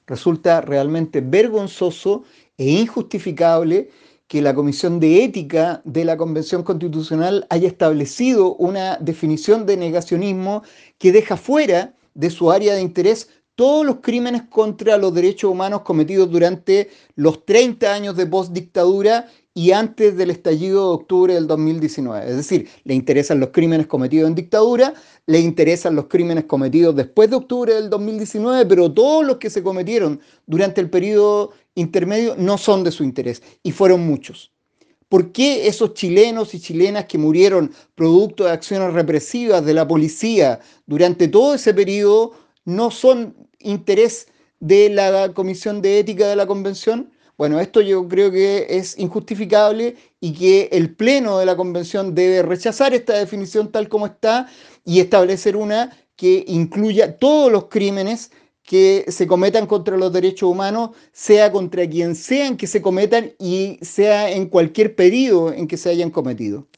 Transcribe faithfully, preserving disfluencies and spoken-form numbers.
Resulta realmente vergonzoso e injustificable que la Comisión de Ética de la Convención Constitucional haya establecido una definición de negacionismo que deja fuera de su área de interés todos los crímenes contra los derechos humanos cometidos durante los treinta años de postdictadura y antes del estallido de octubre del dos mil diecinueve. Es decir, le interesan los crímenes cometidos en dictadura, le interesan los crímenes cometidos después de octubre del dos mil diecinueve, pero todos los que se cometieron durante el periodo intermedio no son de su interés, y fueron muchos. ¿Por qué esos chilenos y chilenas que murieron producto de acciones represivas de la policía durante todo ese periodo no son interés de la Comisión de Ética de la Convención? Bueno, esto yo creo que es injustificable y que el Pleno de la Convención debe rechazar esta definición tal como está y establecer una que incluya todos los crímenes que se cometan contra los derechos humanos, sea contra quien sean que se cometan y sea en cualquier periodo en que se hayan cometido.